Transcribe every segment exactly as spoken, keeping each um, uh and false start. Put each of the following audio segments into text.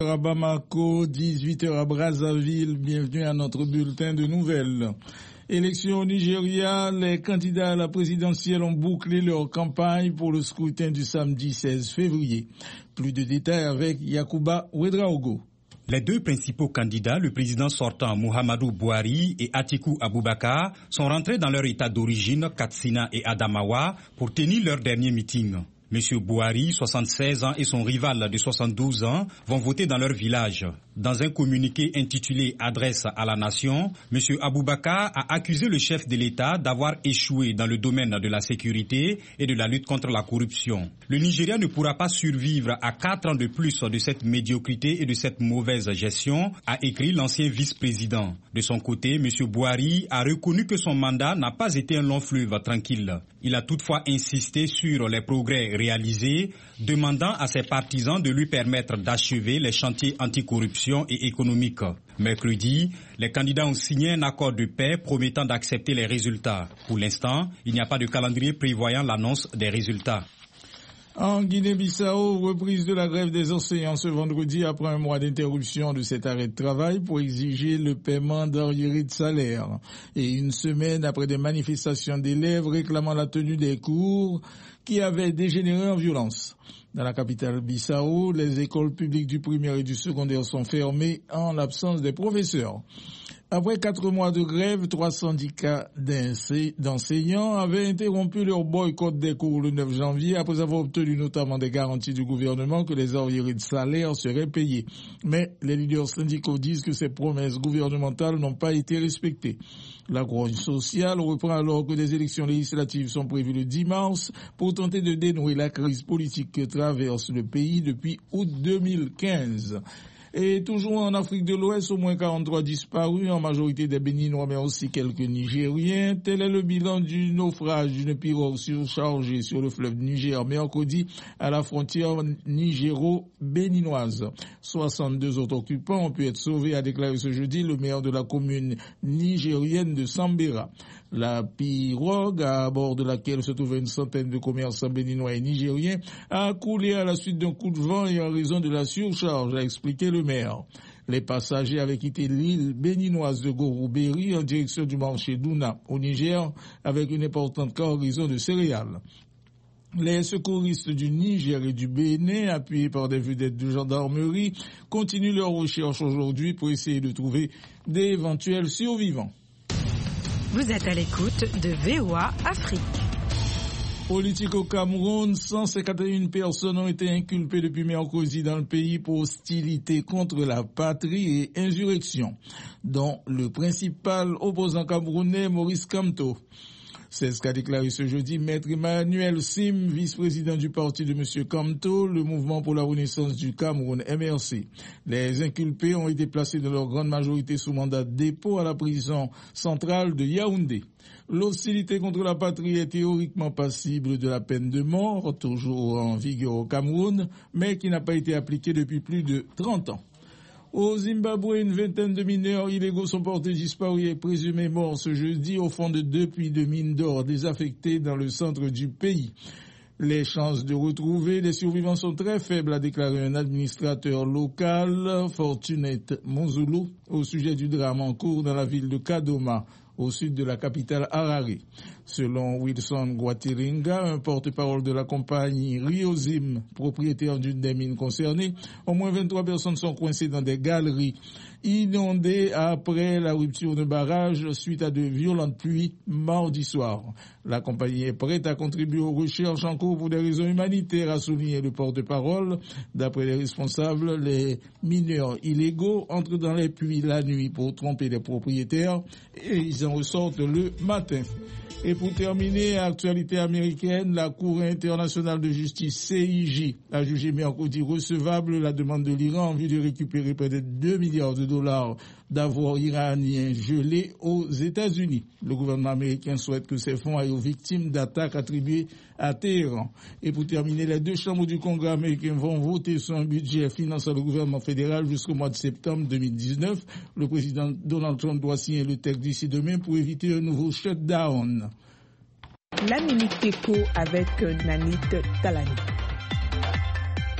À Bamako, dix-huit heures à Brazzaville, bienvenue à notre bulletin de nouvelles. Élection au Nigeria, les candidats à la présidentielle ont bouclé leur campagne pour le scrutin du samedi seize février. Plus de détails avec Yakuba Ouedraogo. Les deux principaux candidats, le président sortant Muhammadu Buhari et Atiku Abubakar, sont rentrés dans leur état d'origine, Katsina et Adamawa, pour tenir leur dernier meeting. Monsieur Buhari, soixante-seize ans, et son rival de soixante-douze ans vont voter dans leur village. Dans un communiqué intitulé « Adresse à la nation », Monsieur Abubakar a accusé le chef de l'État d'avoir échoué dans le domaine de la sécurité et de la lutte contre la corruption. Le Nigeria ne pourra pas survivre à quatre ans de plus de cette médiocrité et de cette mauvaise gestion, a écrit l'ancien vice-président. De son côté, Monsieur Buhari a reconnu que son mandat n'a pas été un long fleuve tranquille. Il a toutefois insisté sur les progrès réalisés, demandant à ses partisans de lui permettre d'achever les chantiers anticorruption et économiques. Mercredi, les candidats ont signé un accord de paix promettant d'accepter les résultats. Pour l'instant, il n'y a pas de calendrier prévoyant l'annonce des résultats. En Guinée-Bissau, reprise de la grève des enseignants ce vendredi après un mois d'interruption de cet arrêt de travail pour exiger le paiement d'arriérés de salaire. Et une semaine après des manifestations d'élèves réclamant la tenue des cours qui avaient dégénéré en violence. Dans la capitale Bissau, les écoles publiques du primaire et du secondaire sont fermées en l'absence des professeurs. Après quatre mois de grève, trois syndicats d'enseignants avaient interrompu leur boycott des cours le neuf janvier après avoir obtenu notamment des garanties du gouvernement que les arriérés de salaire seraient payés. Mais les leaders syndicaux disent que ces promesses gouvernementales n'ont pas été respectées. La grogne sociale reprend alors que des élections législatives sont prévues le dix mars pour tenter de dénouer la crise politique que traverse le pays depuis août deux mille quinze. Et toujours en Afrique de l'Ouest, au moins quarante-trois disparus, en majorité des Béninois, mais aussi quelques Nigériens. Tel est le bilan du naufrage d'une pirogue surchargée sur le fleuve Niger mercredi à la frontière nigéro-béninoise. soixante-deux autres occupants ont pu être sauvés, a déclaré ce jeudi le maire de la commune nigérienne de Sambera. La pirogue, à bord de laquelle se trouvait une centaine de commerçants béninois et nigériens, a coulé à la suite d'un coup de vent et en raison de la surcharge, a expliqué le maire. Les passagers avaient quitté l'île béninoise de Goruberi en direction du marché d'Ouna au Niger avec une importante cargaison de céréales. Les secouristes du Niger et du Bénin, appuyés par des vedettes de gendarmerie, continuent leurs recherches aujourd'hui pour essayer de trouver d'éventuels survivants. Vous êtes à l'écoute de V O A Afrique. Politique au Cameroun, cent cinquante et une personnes ont été inculpées depuis mercredi dans le pays pour hostilité contre la patrie et insurrection, dont le principal opposant camerounais Maurice Kamto. C'est ce qu'a déclaré ce jeudi Maître Emmanuel Sim, vice-président du parti de M. Kamto, le mouvement pour la renaissance du Cameroun, M R C. Les inculpés ont été placés dans leur grande majorité sous mandat de dépôt à la prison centrale de Yaoundé. L'hostilité contre la patrie est théoriquement passible de la peine de mort, toujours en vigueur au Cameroun, mais qui n'a pas été appliquée depuis plus de trente ans. Au Zimbabwe, une vingtaine de mineurs illégaux sont portés disparus et présumés morts ce jeudi au fond de deux puits de mines d'or désaffectés dans le centre du pays. Les chances de retrouver les survivants sont très faibles, a déclaré un administrateur local, Fortunate Monzulu, au sujet du drame en cours dans la ville de Kadoma, au sud de la capitale Harare. Selon Wilson Guatiringa, un porte-parole de la compagnie Riozim, propriétaire d'une des mines concernées, au moins vingt-trois personnes sont coincées dans des galeries inondées après la rupture de barrage suite à de violentes pluies mardi soir. La compagnie est prête à contribuer aux recherches en cours pour des raisons humanitaires, a souligné le porte-parole. D'après les responsables, les mineurs illégaux entrent dans les puits la nuit pour tromper les propriétaires et ils en ressortent le matin. Et pour terminer, actualité américaine, la Cour internationale de justice C I J a jugé mercredi recevable la demande de l'Iran en vue de récupérer près de deux milliards de dollars d'avoirs iraniens gelés aux États-Unis. Le gouvernement américain souhaite que ces fonds aillent aux victimes d'attaques attribuées à Téhéran. Et pour terminer, les deux chambres du Congrès américain vont voter sur un budget finançant le gouvernement fédéral jusqu'au mois de septembre deux mille dix-neuf. Le président Donald Trump doit signer le texte d'ici demain pour éviter un nouveau shutdown. La Minute Éco avec Nanit Talani.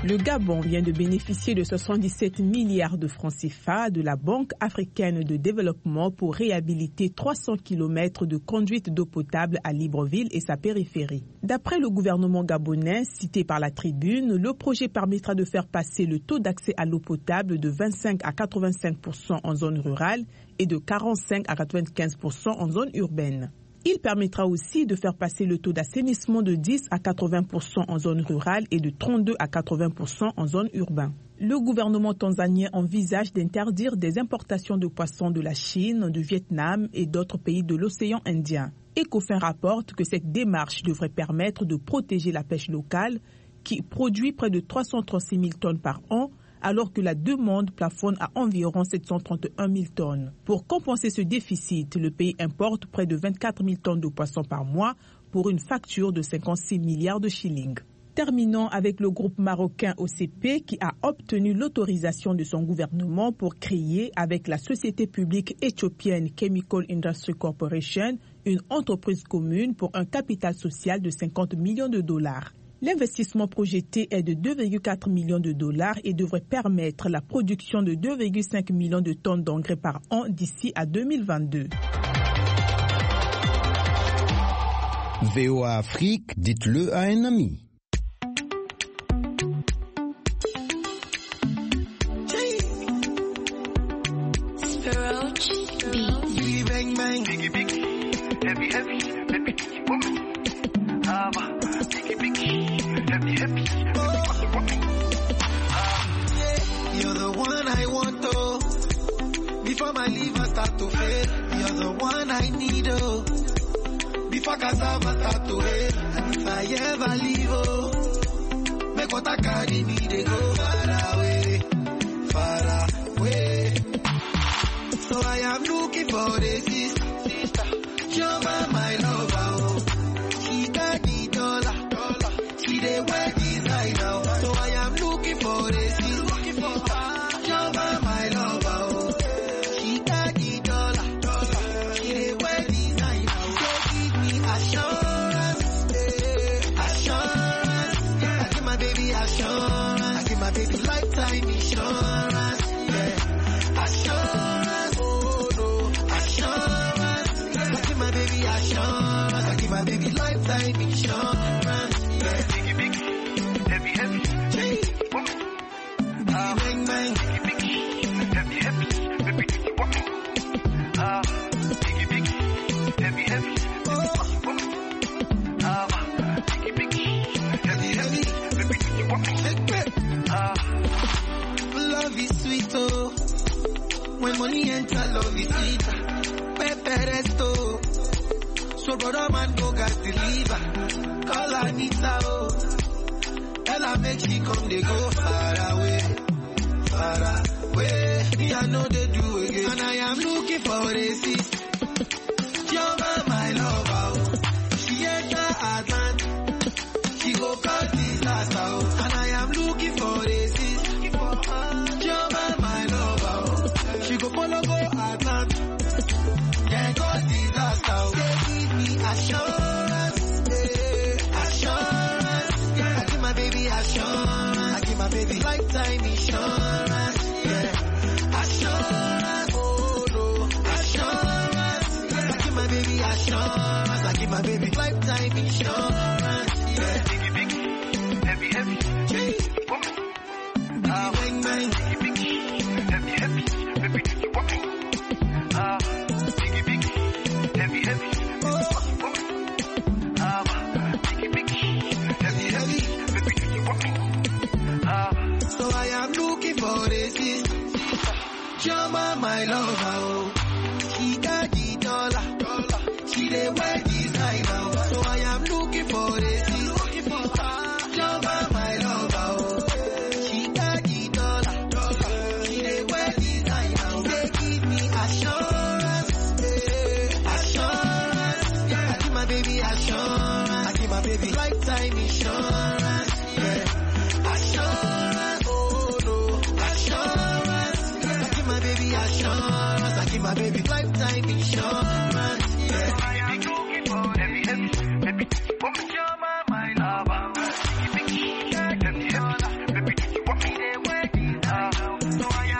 Le Gabon vient de bénéficier de soixante-dix-sept milliards de francs C F A de la Banque africaine de développement pour réhabiliter trois cents kilomètres de conduites d'eau potable à Libreville et sa périphérie. D'après le gouvernement gabonais, cité par la Tribune, le projet permettra de faire passer le taux d'accès à l'eau potable de vingt-cinq à quatre-vingt-cinq pour cent en zone rurale et de quarante-cinq à quatre-vingt-quinze pour cent en zone urbaine. Il permettra aussi de faire passer le taux d'assainissement de dix à quatre-vingts pour cent en zone rurale et de trente-deux à quatre-vingts pour cent en zone urbaine. Le gouvernement tanzanien envisage d'interdire des importations de poissons de la Chine, du Vietnam et d'autres pays de l'océan Indien. Ecofin rapporte que cette démarche devrait permettre de protéger la pêche locale qui produit près de trois cent trente-six mille tonnes par an, alors que la demande plafonne à environ sept cent trente et un mille tonnes. Pour compenser ce déficit, le pays importe près de vingt-quatre mille tonnes de poissons par mois pour une facture de cinquante-six milliards de shillings. Terminons avec le groupe marocain O C P qui a obtenu l'autorisation de son gouvernement pour créer avec la société publique éthiopienne Chemical Industry Corporation une entreprise commune pour un capital social de cinquante millions de dollars. L'investissement projeté est de deux virgule quatre millions de dollars et devrait permettre la production de deux virgule cinq millions de tonnes d'engrais par an d'ici à deux mille vingt-deux. V O A Afrique, dites-le à un ami. You're the one I want, oh. Before my liver start to fail, you're the one I need, oh. Before cassava start to hate, and if I ever leave, oh, make what I carry me, they go far away, far away. So I am looking for a sister, you're my, my lover, oh. She got the dollar, dollar. She the wear designer, so I am looking for a sister. When money enter, love is sweet. Pepe resto. So brother man go gas deliver. Call Anita, oh. Tell her make she come, they go far away. Far away. Me I know they do again. And I am looking for a sister. You're my lover, oh. She enter Atlant. She go call disaster, oh. And I am looking for a sister. You're my lover, oh. She go follow go Atlant. Can't cause disaster. They give me assurance, yeah. Assurance, yeah. I give my baby assurance. I give my baby lifetime insurance, yeah. Assurance, oh no. Assurance, yeah. I give my baby assurance. I give my baby lifetime insurance, yeah. Biggie, biggie, heavy, heavy, yeah. Bang, bang, bang. Heavy, heavy, baby, do you want me? Ah, biggie, biggie, heavy, heavy, oh, ah, biggie, biggie, heavy, heavy, baby, do you want me? Ah, so I am looking for this sister, Jama, my lover, oh. She got the dollar, dollar. She the wear designer, so I am looking for this sister, Jama, my lover, oh. She got the dollar, dollar. She the wear designer, they give me assurance, yeah. Assurance, yeah. I give my baby assurance. I give my baby lifetime insurance, yeah. Assurance, oh no. Assurance, yeah. I give my baby assurance. I give my baby lifetime.